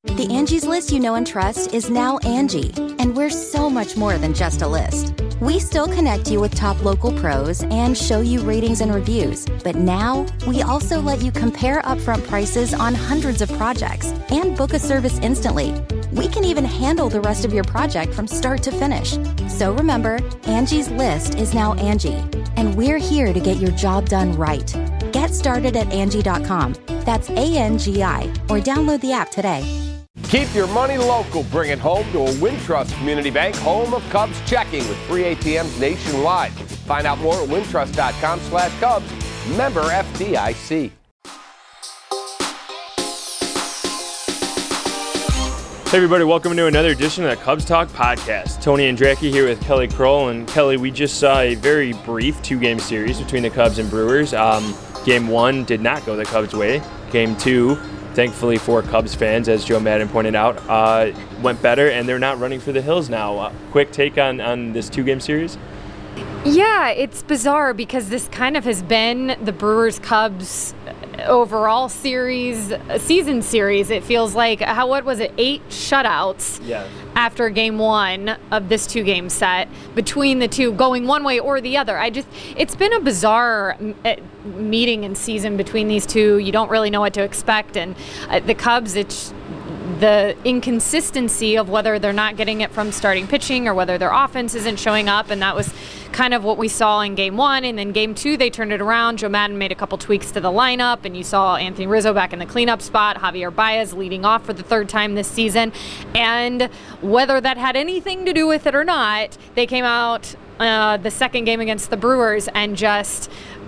The Angie's List you know and trust is now Angie, and we're so much more than just a list. We still connect you with top local pros and show you ratings and reviews, but now we also let you compare upfront prices on hundreds of projects and book a service instantly. We can even handle the rest of your project from start to finish. So remember, Angie's List is now Angie, and we're here to get your job done right. Get started at Angie.com. That's ANGI, or download the app today. Keep your money local. Bring it home to a Wintrust Community Bank, home of Cubs checking with free ATMs nationwide. Find out more at wintrust.com/Cubs. Member FDIC. Hey everybody, welcome to another edition of the Cubs Talk podcast. Tony Andracki here with Kelly Kroll. And Kelly, we just saw a very brief two-game series between the Cubs and Brewers. Game 1 did not go the Cubs' way. Game 2, thankfully for Cubs fans, as Joe Maddon pointed out, went better, and they're not running for the hills now. Quick take on this two-game series? Yeah, it's bizarre because this kind of has been the Brewers-Cubs overall season series. It feels like, 8 shutouts after game 1 of this two-game set between the two, going one way or the other. It's been a bizarre meeting and season between these two. You don't really know what to expect, and the Cubs, it's the inconsistency of whether they're not getting it from starting pitching or whether their offense isn't showing up, and that was kind of what we saw in game 1. And then game 2, they turned it around. Joe Maddon made a couple tweaks to the lineup, and you saw Anthony Rizzo back in the cleanup spot, Javier Baez leading off for the third time this season. And whether that had anything to do with it or not, they came out the second game against the Brewers and just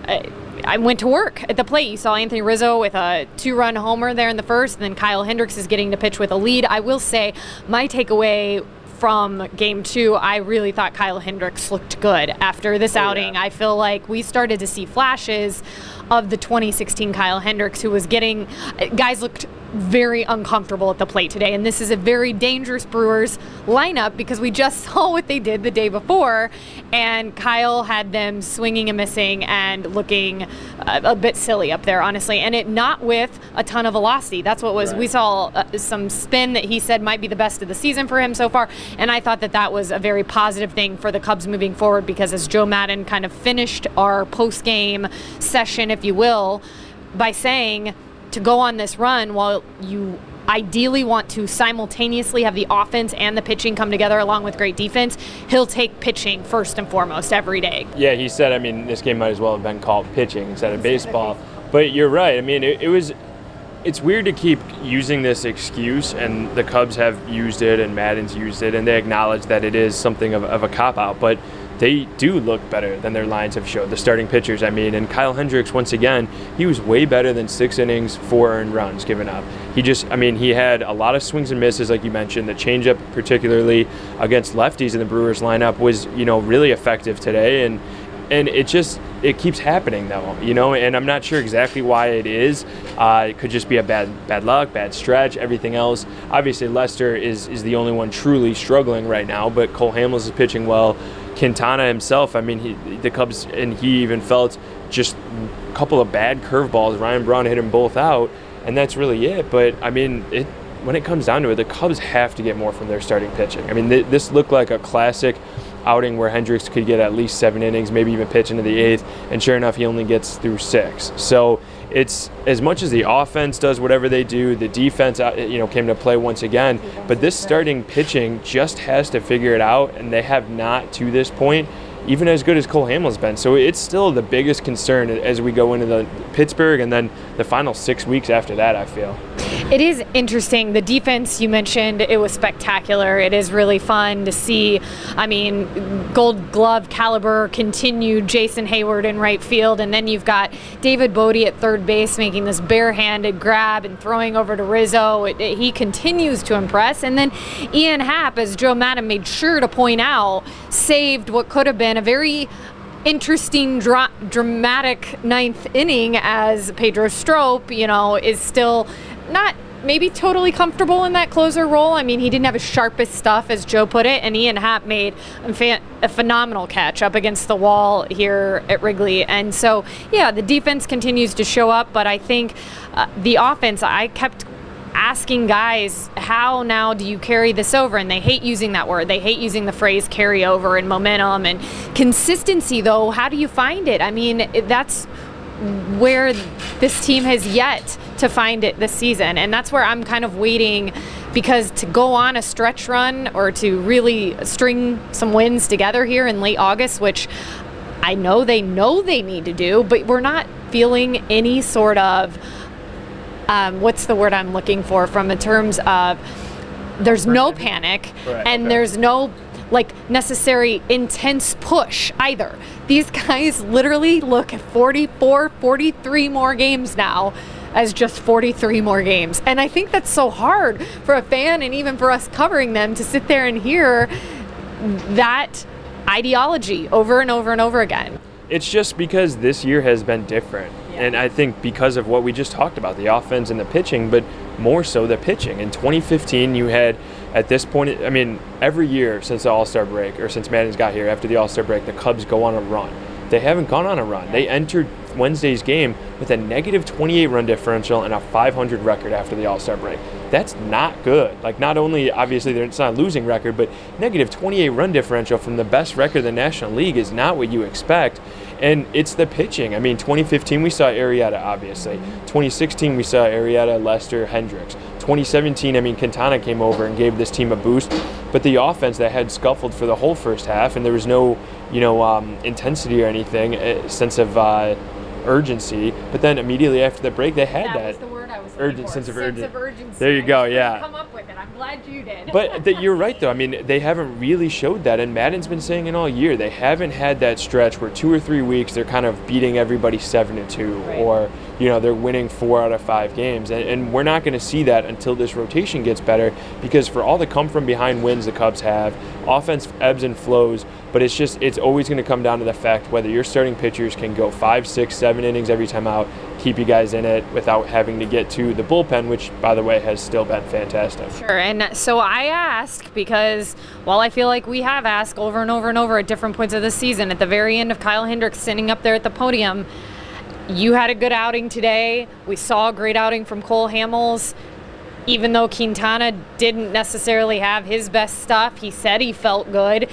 I went to work at the plate. You saw Anthony Rizzo with a 2-run homer there in the first, and then Kyle Hendricks is getting to pitch with a lead. I will say my takeaway from game 2, I really thought Kyle Hendricks looked good after this outing. I feel like we started to see flashes of the 2016 Kyle Hendricks, who was getting guys looked very uncomfortable at the plate today, and this is a very dangerous Brewers lineup because we just saw what they did the day before, and Kyle had them swinging and missing and looking a bit silly up there, honestly, and it not with a ton of velocity. That's what was we saw some spin that he said might be the best of the season for him so far, and I thought that was a very positive thing for the Cubs moving forward, because as Joe Maddon kind of finished our post-game session, if you will, by saying to go on this run while you ideally want to simultaneously have the offense and the pitching come together along with great defense, he'll take pitching first and foremost every day. Yeah, he said, this game might as well have been called pitching instead of baseball. But you're right. It's weird to keep using this excuse, and the Cubs have used it and Maddon's used it, and they acknowledge that it is something of a cop-out. But they do look better than their lines have showed, the starting pitchers, and Kyle Hendricks, once again, he was way better than 6 innings, 4 earned runs given up. He had a lot of swings and misses, like you mentioned. The changeup, particularly against lefties in the Brewers lineup, was, really effective today, and it keeps happening though, and I'm not sure exactly why it is. It could just be a bad luck, bad stretch, everything else. Obviously, Lester is the only one truly struggling right now, but Cole Hamels is pitching well. Quintana himself, the Cubs, and he even felt just a couple of bad curveballs. Ryan Braun hit them both out, and that's really it. But, when it comes down to it, the Cubs have to get more from their starting pitching. This looked like a classic outing where Hendricks could get at least 7 innings, maybe even pitch into the 8th, and sure enough, he only gets through 6. So it's as much as the offense does whatever they do, the defense, came to play once again, but this starting pitching just has to figure it out, and they have not to this point, even as good as Cole Hamels been. So it's still the biggest concern as we go into the Pittsburgh and then the final 6 weeks after that, I feel. It is interesting. The defense you mentioned, it was spectacular. It is really fun to see. Gold Glove caliber continued. Jason Hayward in right field, and then you've got David Bote at third base making this barehanded grab and throwing over to Rizzo. He continues to impress. And then Ian Happ, as Joe Maddon made sure to point out, saved what could have been a very interesting, dramatic ninth inning, as Pedro Strop, is still not maybe totally comfortable in that closer role. He didn't have his sharpest stuff, as Joe put it, and Ian Happ made a phenomenal catch up against the wall here at Wrigley. And so, the defense continues to show up, but I think the offense, I kept asking guys, how now do you carry this over? And they hate using that word. They hate using the phrase carry over and momentum and consistency, though. How do you find it? I mean, that's where this team has yet to find it this season. And that's where I'm kind of waiting, because to go on a stretch run or to really string some wins together here in late August, which I know they need to do, but we're not feeling any sort of what's the word I'm looking for from in terms of there's no panic and there's no necessary intense push either. These guys literally look at 44, 43 more games now as just 43 more games. And I think that's so hard for a fan and even for us covering them to sit there and hear that ideology over and over and over again. It's just because this year has been different. And I think because of what we just talked about, the offense and the pitching, but more so the pitching. In 2015, you had, at this point, I mean, every year since the All-Star break, or since Maddon's got here after the All-Star break, the Cubs go on a run. They haven't gone on a run. They entered Wednesday's game with a negative 28 run differential and a 500 record after the All-Star break. That's not good. Not only, obviously, it's not a losing record, but negative 28 run differential from the best record in the National League is not what you expect. And it's the pitching. I mean, 2015, we saw Arrieta, obviously. 2016, we saw Arrieta, Lester, Hendricks. 2017, I mean, Quintana came over and gave this team a boost. But the offense that had scuffled for the whole first half, and there was no, intensity or anything, sense of urgency. But then immediately after the break, they had that. That was the word I was looking for. Sense of urgency. There you go, yeah. Come up with it. I'm glad you did. But you're right, though. I mean, they haven't really showed that, and Maddon's been saying it all year. They haven't had that stretch where 2 or 3 weeks they're kind of beating everybody 7-2, or they're winning 4 out of 5 games, and we're not going to see that until this rotation gets better. Because for all the come from behind wins the Cubs have, offense ebbs and flows, but it's always going to come down to the fact whether your starting pitchers can go 5, 6, 7 innings every time out, keep you guys in it without having to get to the bullpen, which, by the way, has still been fantastic. Sure, and so I ask because while I feel like we have asked over and over and over at different points of the season, at the very end of Kyle Hendricks sitting up there at the podium, you had a good outing today. We saw a great outing from Cole Hamels. Even though Quintana didn't necessarily have his best stuff, he said he felt good.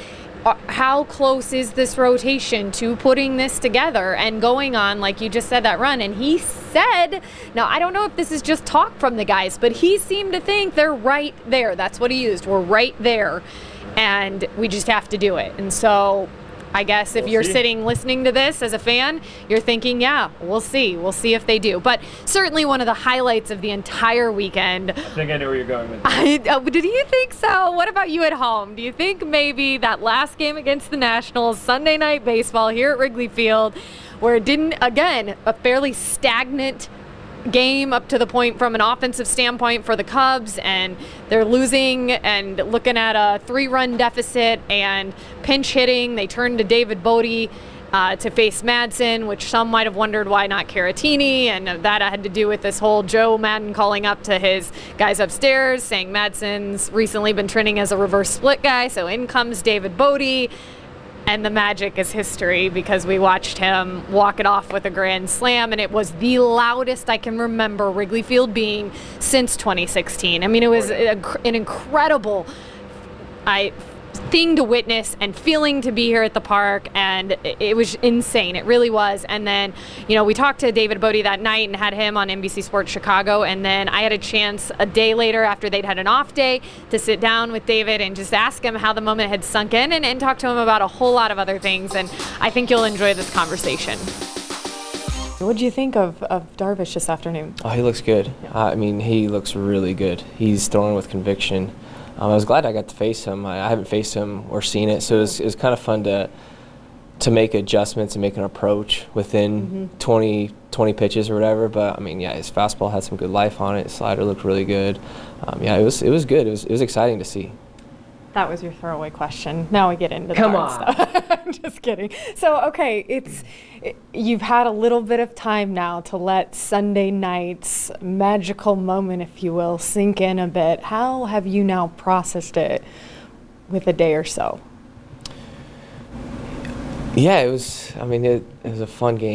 How close is this rotation to putting this together and going on, like you just said, that run? And he said, now I don't know if this is just talk from the guys, but he seemed to think they're right there. That's what he used. We're right there, and we just have to do it. And so I guess if you're sitting listening to this as a fan, you're thinking, yeah, we'll see. We'll see if they do. But certainly one of the highlights of the entire weekend. I think I know where you're going with this. Did you think so? What about you at home? Do you think maybe that last game against the Nationals, Sunday Night Baseball here at Wrigley Field, where it didn't, again, a fairly stagnant game up to the point from an offensive standpoint for the Cubs, and they're losing and looking at a 3-run deficit and pinch hitting. They turned to David Bodie to face Madsen, which some might have wondered why not Caratini, and that had to do with this whole Joe Maddon calling up to his guys upstairs saying Madsen's recently been trending as a reverse split guy, so in comes David Bodie. And the magic is history because we watched him walk it off with a grand slam, and it was the loudest I can remember Wrigley Field being since 2016. I mean, it was an incredible thing to witness and feeling to be here at the park, and it was insane. It really was. And then, we talked to David Bodie that night and had him on NBC Sports Chicago, and then I had a chance a day later after they'd had an off day to sit down with David and just ask him how the moment had sunk in and talk to him about a whole lot of other things, and I think you'll enjoy this conversation. What do you think of Darvish this afternoon? Oh, he looks good. I mean, he looks really good. He's throwing with conviction. I was glad I got to face him. I haven't faced him or seen it, so it was kind of fun to make adjustments and make an approach within 20 pitches or whatever. But I mean, yeah, his fastball had some good life on it. His slider looked really good. Yeah, it was good. It was exciting to see. That was your throwaway question. Now we get into the Come hard on. stuff. I'm just kidding. So, okay, you've had a little bit of time now to let Sunday night's magical moment, if you will, sink in a bit. How have you now processed it with a day or so? Yeah, it was a fun game.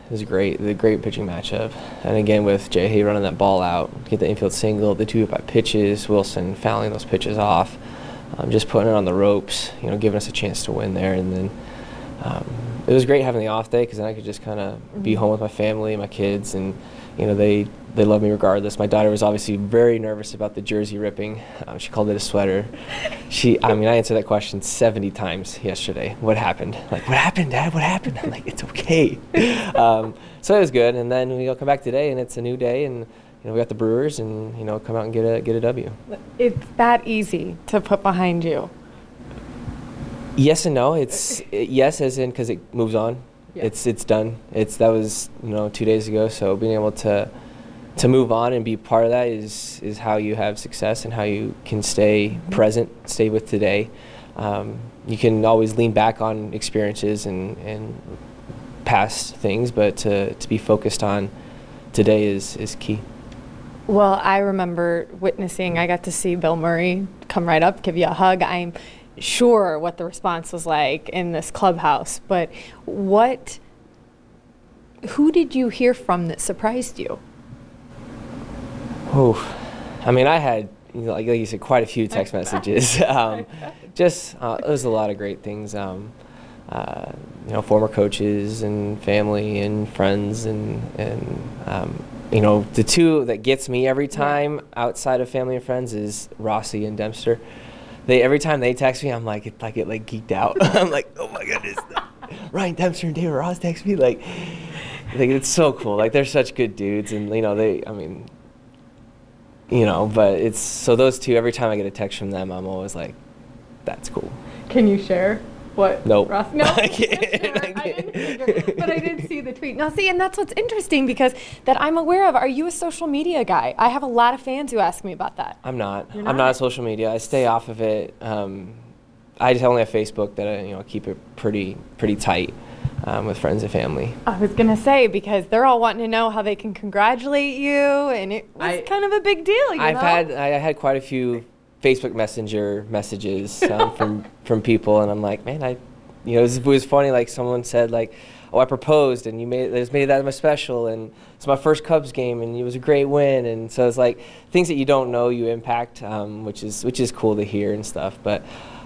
It was great. The great pitching matchup. And again, with Jay Hay running that ball out, get the infield single, the 2-hit pitches, Wilson fouling those pitches off, just putting it on the ropes, giving us a chance to win there. And then it was great having the off day because then I could just kind of be home with my family, my kids, and they love me regardless. My daughter was obviously very nervous about the jersey ripping. She called it a sweater. I answered that question 70 times yesterday. What happened? Like, what happened, Dad? What happened? I'm like, it's okay. So it was good. And then we come back today, and it's a new day, and we got the Brewers, and come out and get a W. It's that easy to put behind you. Yes and no. It's yes, as in because it moves on. Yeah. It's done. That was 2 days ago. So being able to move on and be part of that is how you have success and how you can stay present, stay with today. You can always lean back on experiences and past things, but to be focused on today is key. Well, I remember I got to see Bill Murray come right up, give you a hug. I'm sure what the response was like in this clubhouse, but who did you hear from that surprised you? Oh, I had, like you said, quite a few text messages. It was a lot of great things. Former coaches and family and friends and the two that gets me every time outside of family and friends is Rossi and Dempster. Every time they text me, I get geeked out. I'm like, oh my goodness, Ryan Dempster and David Ross text me. Like it's so cool. Like they're such good dudes, and but it's so those two. Every time I get a text from them, I'm always like, that's cool. Can you share what? Nope. Ross? No, I can't. But I did see the tweet. Now, see, and that's what's interesting because that I'm aware of. Are you a social media guy? I have a lot of fans who ask me about that. I'm not. I'm not a social media. I stay off of it. I just only have Facebook that I keep it pretty tight with friends and family. I was gonna say because they're all wanting to know how they can congratulate you, and it was kind of a big deal. I had quite a few Facebook Messenger messages from people, and I'm like, man, it was funny. Like someone said, like, oh, I proposed, and you made that my special, and it's my first Cubs game, and it was a great win, and so it's like things that you don't know you impact, which is cool to hear and stuff. But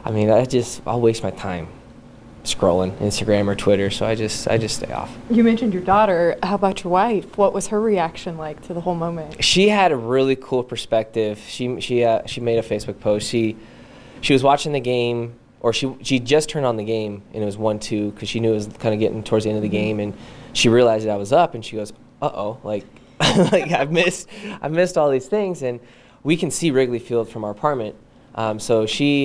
I'll waste my time scrolling Instagram or Twitter, so I just stay off. You mentioned your daughter. How about your wife? What was her reaction like to the whole moment? She had a really cool perspective. She made a Facebook post. She was watching the game, or she just turned on the game, and it was 1-2 because she knew it was kind of getting towards the end of the game, and she realized that I was up, and she goes, uh-oh, like I've missed all these things, and we can see Wrigley Field from our apartment. So she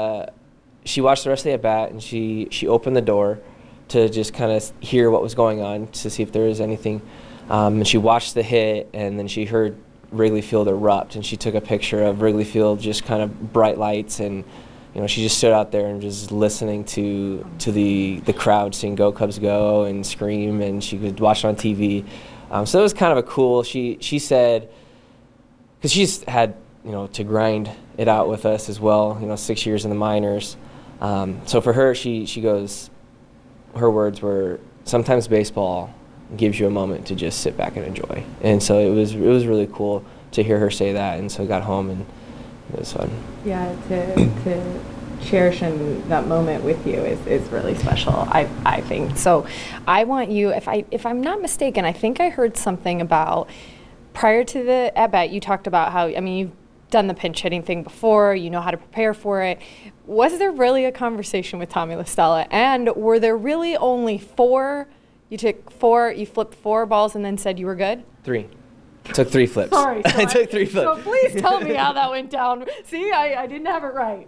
watched the rest of the at-bat, and she opened the door to just kind of hear what was going on to see if there was anything. And she watched the hit, and then she heard Wrigley Field erupt, and she took a picture of Wrigley Field, just kind of bright lights, and she just stood out there and just listening to the crowd sing "Go Cubs Go" and scream, and she could watch it on TV. So it was kind of a cool. She said, because she's had to grind it out with us as well. 6 years in the minors. So for her, she goes, her words were, sometimes baseball gives you a moment to just sit back and enjoy. And so it was really cool to hear her say that. And so I got home and it was fun. Yeah, to cherish that moment with you is really special, I think. So I want you, if I'm not mistaken, I think I heard something about, prior to the at-bat, you talked about how, you've done the pinch hitting thing before, you know how to prepare for it. Was there really a conversation with Tommy La Stella? And were there really only 4? You flipped 4 balls and then said you were good? 3. Took 3 flips. Sorry. So I took 3 flips. So please tell me how that went down. See, I didn't have it right.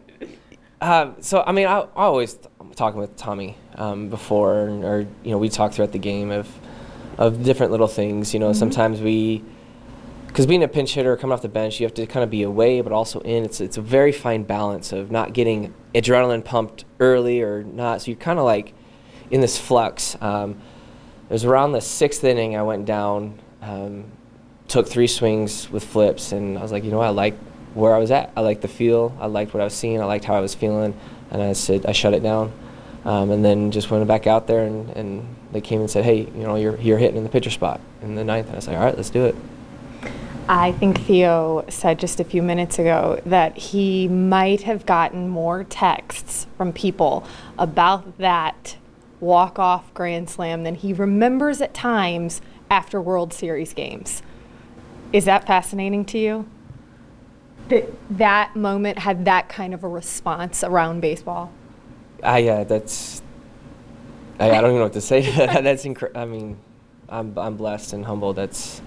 I always talking with Tommy before, or we talk throughout the game of different little things. Sometimes because being a pinch hitter coming off the bench, you have to kind of be away but also in. It's a very fine balance of not getting adrenaline pumped early or not. So you're kind of like in this flux. It was around the 6th inning I went down, took 3 swings with flips, and I was like, I like where I was at. I liked the feel. I liked what I was seeing. I liked how I was feeling. And I said I shut it down, and then just went back out there and they came and said, hey, you're hitting in the pitcher spot in the 9th. And I was like, all right, let's do it. I think Theo said just a few minutes ago that he might have gotten more texts from people about that walk-off grand slam than he remembers at times after World Series games. Is that fascinating to you? That moment had that kind of a response around baseball? I don't even know what to say to that. That's I mean, I'm blessed and humbled. That's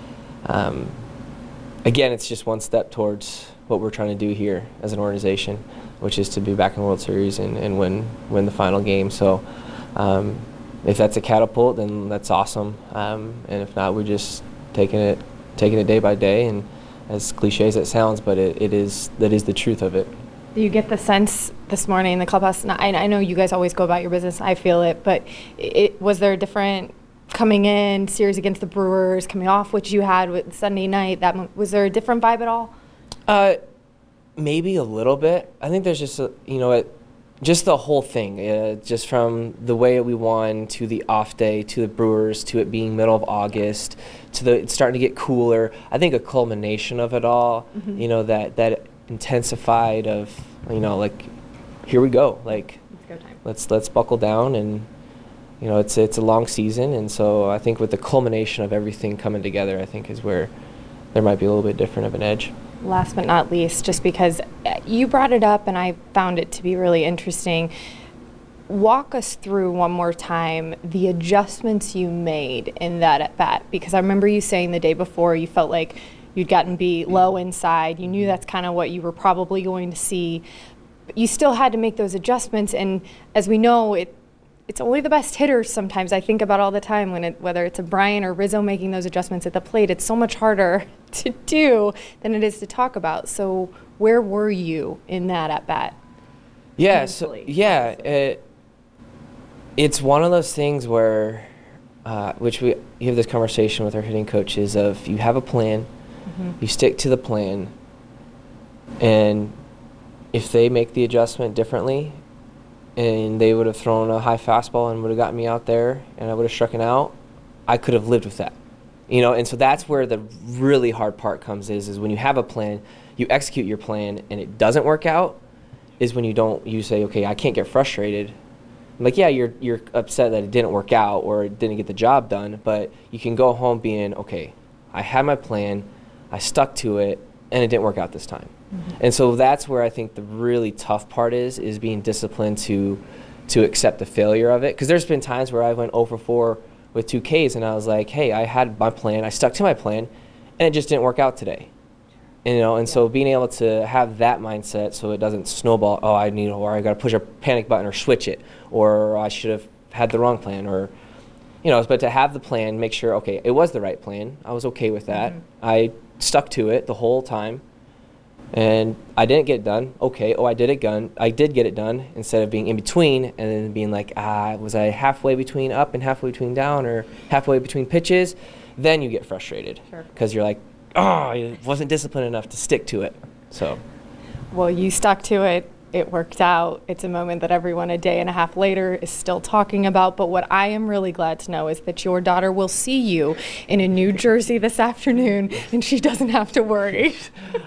again, it's just one step towards what we're trying to do here as an organization, which is to be back in the World Series and win the final game. So if that's a catapult, then that's awesome. And if not, we're just taking it day by day. And as cliche as it sounds, but that is the truth of it. Do you get the sense this morning in the clubhouse? I know you guys always go about your business. I feel it, but was there a different coming in series against the Brewers, coming off what you had with Sunday night? Was there a different vibe at all? Maybe a little bit. I think there's just just the whole thing, just from the way we won to the off day to the Brewers to it being middle of August to it's starting to get cooler. I think a culmination of it all, that intensified of, like, here we go, like, it's go time. Let's buckle down, and it's a long season, and so I think with the culmination of everything coming together, I think is where there might be a little bit different of an edge. Last but not least, just because you brought it up and I found it to be really interesting, walk us through one more time the adjustments you made in that at bat, because I remember you saying the day before you felt like you'd gotten beat low inside. You knew that's kind of what you were probably going to see, but you still had to make those adjustments. And as we know, it's only the best hitters sometimes. I think about all the time whether it's a Brian or Rizzo making those adjustments at the plate, it's so much harder to do than it is to talk about. So where were you in that at bat? Yeah, it's one of those things where, you have this conversation with our hitting coaches of you have a plan, you stick to the plan, and if they make the adjustment differently, and they would have thrown a high fastball and would have gotten me out there and I would have struck it out, I could have lived with that. And so that's where the really hard part comes is when you have a plan, you execute your plan and it doesn't work out, is when you say, okay, I can't get frustrated. Like, yeah, you're upset that it didn't work out or it didn't get the job done, but you can go home being, okay, I had my plan, I stuck to it, and it didn't work out this time. And so that's where I think the really tough part is being disciplined to accept the failure of it. Because there's been times where I went 0 for 4 with 2 Ks, and I was like, hey, I had my plan, I stuck to my plan, and it just didn't work out today. So being able to have that mindset so it doesn't snowball, or I got to push a panic button or switch it, or I should have had the wrong plan, or, but to have the plan, make sure, okay, it was the right plan, I was okay with that, I stuck to it the whole time, and I didn't get it done. Okay, I did get it done, instead of being in between and then being like, was I halfway between up and halfway between down or halfway between pitches? Then you get frustrated because you're like, I wasn't disciplined enough to stick to it. So, well, you stuck to it. It worked out. It's a moment that everyone a day and a half later is still talking about. But what I am really glad to know is that your daughter will see you in a New Jersey this afternoon, and she doesn't have to worry.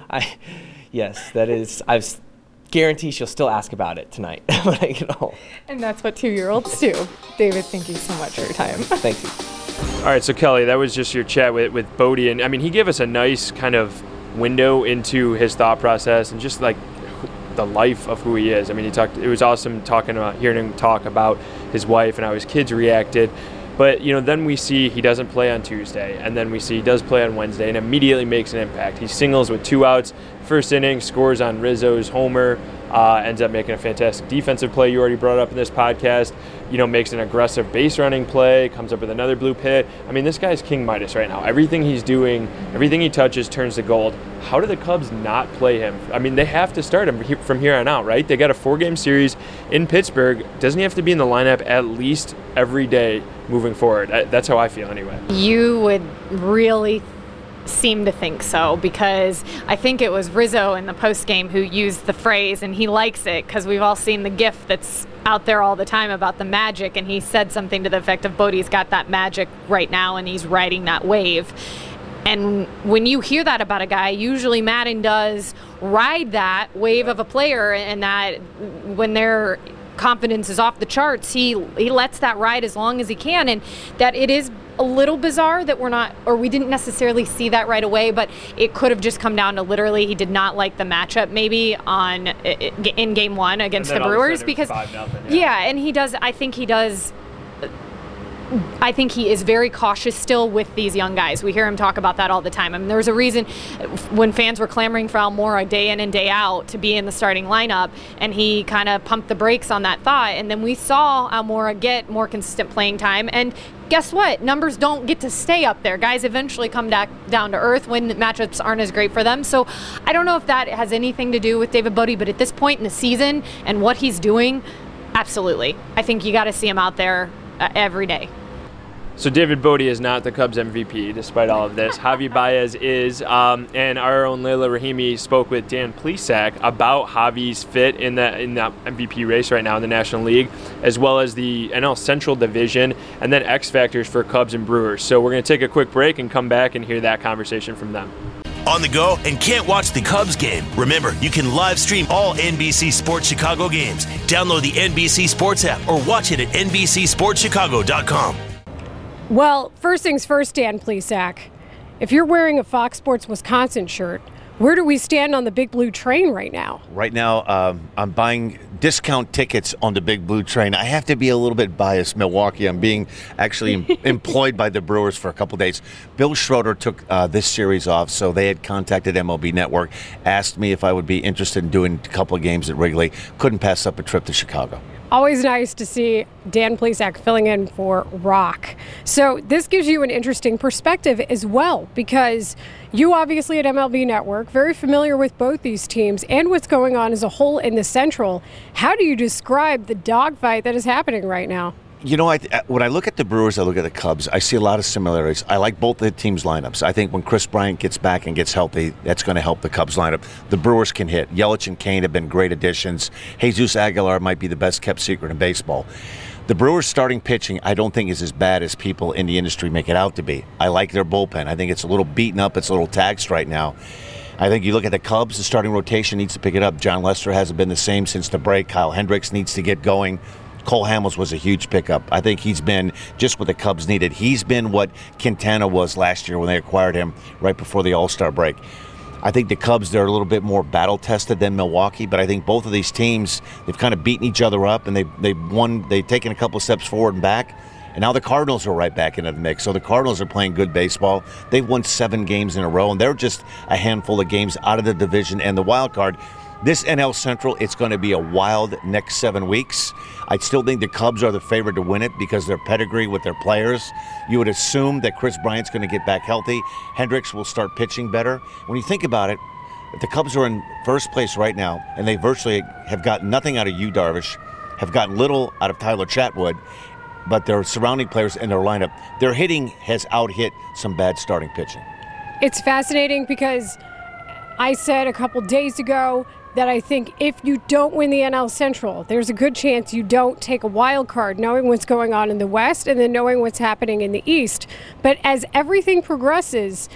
Yes, that is. I guarantee she'll still ask about it tonight when I get home. And that's what 2-year-olds do. David, thank you so much for your time. Thank you. All right, so Kelly, that was just your chat with Bodie, and I mean, he gave us a nice kind of window into his thought process and just like the life of who he is. I mean, it was awesome hearing him talk about his wife and how his kids reacted. But, then we see he doesn't play on Tuesday, and then we see he does play on Wednesday and immediately makes an impact. He singles with 2 outs, first inning, scores on Rizzo's homer, ends up making a fantastic defensive play you already brought up in this podcast, makes an aggressive base running play, comes up with another blue pit. I mean, this guy's King Midas right now. Everything he's doing, everything he touches turns to gold. How do the Cubs not play him? I mean, they have to start him from here on out, right? They got a 4-game series in Pittsburgh. Doesn't he have to be in the lineup at least every day moving forward? That's how I feel anyway. You would really seem to think so, because I think it was Rizzo in the postgame who used the phrase, and he likes it because we've all seen the gif that's out there all the time about the magic, and he said something to the effect of Bodie's got that magic right now and he's riding that wave. And when you hear that about a guy, usually Maddon does ride that wave of a player, and that when their confidence is off the charts, he lets that ride as long as he can. And that it is a little bizarre that we didn't necessarily see that right away, but it could have just come down to literally he did not like the matchup maybe in game one against the Brewers, because 5-0, yeah, and I think he is very cautious still with these young guys. We hear him talk about that all the time. I mean, there was a reason when fans were clamoring for Almora day in and day out to be in the starting lineup, and he kind of pumped the brakes on that thought. And then we saw Almora get more consistent playing time. And guess what? Numbers don't get to stay up there. Guys eventually come down to earth when matchups aren't as great for them. So I don't know if that has anything to do with David Bodie, but at this point in the season and what he's doing, absolutely. I think you got to see him out there every day. So David Bodie is not the Cubs MVP, despite all of this. Javi Baez is, and our own Leila Rahimi spoke with Dan Plesac about Javi's fit in that MVP race right now in the National League, as well as the NL Central Division, and then X factors for Cubs and Brewers. So we're going to take a quick break and come back and hear that conversation from them. On the go and can't watch the Cubs game? Remember, you can live stream all NBC Sports Chicago games. Download the NBC Sports app or watch it at NBCSportsChicago.com. Well, first things first, Dan Plesac. If you're wearing a Fox Sports Wisconsin shirt, where do we stand on the Big Blue Train right now? Right now, I'm buying discount tickets on the Big Blue Train. I have to be a little bit biased, Milwaukee. I'm being actually employed by the Brewers for a couple days. Bill Schroeder took this series off, so they had contacted MLB Network, asked me if I would be interested in doing a couple of games at Wrigley. Couldn't pass up a trip to Chicago. Always nice to see Dan Plesac filling in for Rock. So this gives you an interesting perspective as well, because you obviously at MLB Network, very familiar with both these teams and what's going on as a whole in the Central. How do you describe the dogfight that is happening right now? You know, when I look at the Brewers, I look at the Cubs, I see a lot of similarities. I like both the teams' lineups. I think when Chris Bryant gets back and gets healthy, that's going to help the Cubs lineup. The Brewers can hit. Yelich and Kane have been great additions. Jesus Aguilar might be the best-kept secret in baseball. The Brewers' starting pitching, I don't think is as bad as people in the industry make it out to be. I like their bullpen. I think it's a little beaten up. It's a little taxed right now. I think you look at the Cubs, the starting rotation needs to pick it up. John Lester hasn't been the same since the break. Kyle Hendricks needs to get going. Cole Hamels was a huge pickup. I think he's been just what the Cubs needed. He's been what Quintana was last year when they acquired him right before the All-Star break. I think the Cubs, they're a little bit more battle-tested than Milwaukee, but I think both of these teams, they've kind of beaten each other up, and they've taken a couple steps forward and back, and now the Cardinals are right back into the mix. So the Cardinals are playing good baseball. They've won 7 games in a row, and they're just a handful of games out of the division and the wild card. This NL Central, it's going to be a wild next 7 weeks. I still think the Cubs are the favorite to win it because their pedigree with their players. You would assume that Chris Bryant's going to get back healthy. Hendricks will start pitching better. When you think about it, the Cubs are in first place right now, and they virtually have gotten nothing out of Yu Darvish, have gotten little out of Tyler Chatwood, but their surrounding players in their lineup, their hitting has out-hit some bad starting pitching. It's fascinating because I said a couple days ago that I think if you don't win the NL Central, there's a good chance you don't take a wild card, knowing what's going on in the West and then knowing what's happening in the East. But as everything progresses,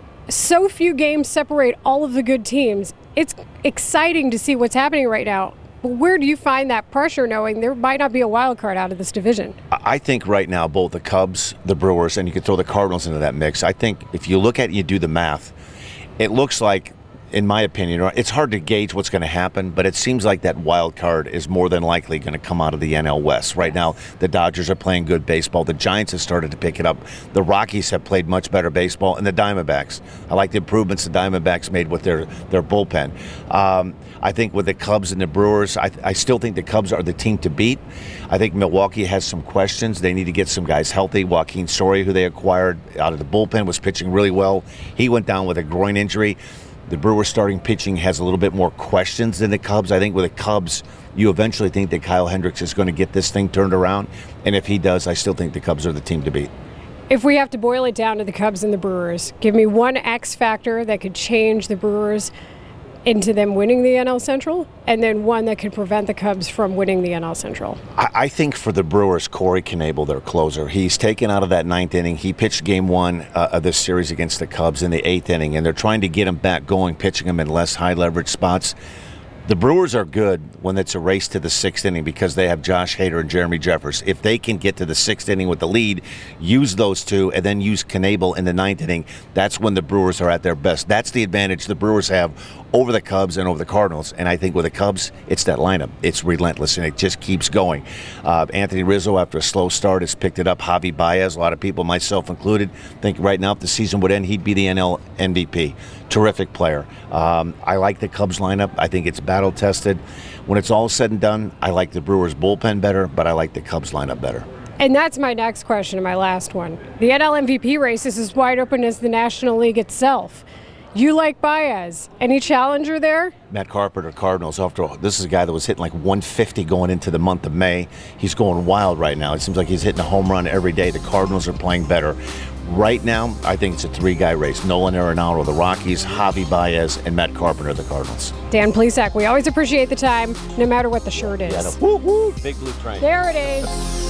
so few games separate all of the good teams. It's exciting to see what's happening right now. But where do you find that pressure, knowing there might not be a wild card out of this division? I think right now both the Cubs, the Brewers, and you could throw the Cardinals into that mix. I think if you look at it and you do the math, it looks like, in my opinion, it's hard to gauge what's going to happen, but it seems like that wild card is more than likely going to come out of the NL West. Right now, the Dodgers are playing good baseball. The Giants have started to pick it up. The Rockies have played much better baseball, and the Diamondbacks. I like the improvements the Diamondbacks made with their bullpen. I think with the Cubs and the Brewers, I still think the Cubs are the team to beat. I think Milwaukee has some questions. They need to get some guys healthy. Joaquin Soria, who they acquired out of the bullpen, was pitching really well. He went down with a groin injury. The Brewers starting pitching has a little bit more questions than the Cubs. I think with the Cubs, you eventually think that Kyle Hendricks is going to get this thing turned around. And if he does, I still think the Cubs are the team to beat. If we have to boil it down to the Cubs and the Brewers, give me one X factor that could change the Brewers into them winning the NL Central, and then one that could prevent the Cubs from winning the NL Central. I think for the Brewers, Corey Knebel, their closer, he's taken out of that ninth inning. He pitched game one of this series against the Cubs in the eighth inning, and they're trying to get him back going, pitching him in less high-leverage spots. The Brewers are good when it's a race to the sixth inning because they have Josh Hader and Jeremy Jeffers. If they can get to the sixth inning with the lead, use those two, and then use Knebel in the ninth inning, that's when the Brewers are at their best. That's the advantage the Brewers have over the Cubs and over the Cardinals. And I think with the Cubs, it's that lineup. It's relentless, and it just keeps going. Anthony Rizzo, after a slow start, has picked it up. Javi Baez, a lot of people, myself included, think right now if the season would end, he'd be the NL MVP. Terrific player. I like the Cubs lineup. I think it's battle-tested. When it's all said and done, I like the Brewers bullpen better, but I like the Cubs lineup better. And that's my next question and my last one. The NL MVP race is as wide open as the National League itself. You like Baez. Any challenger there? Matt Carpenter, Cardinals. After all, this is a guy that was hitting like 150 going into the month of May. He's going wild right now. It seems like he's hitting a home run every day. The Cardinals are playing better. Right now, I think it's a three-guy race. Nolan Arenado, the Rockies, Javi Baez, and Matt Carpenter, the Cardinals. Dan Plesac, we always appreciate the time, no matter what the shirt is. Yeah, woo-hoo, big blue train. There it is.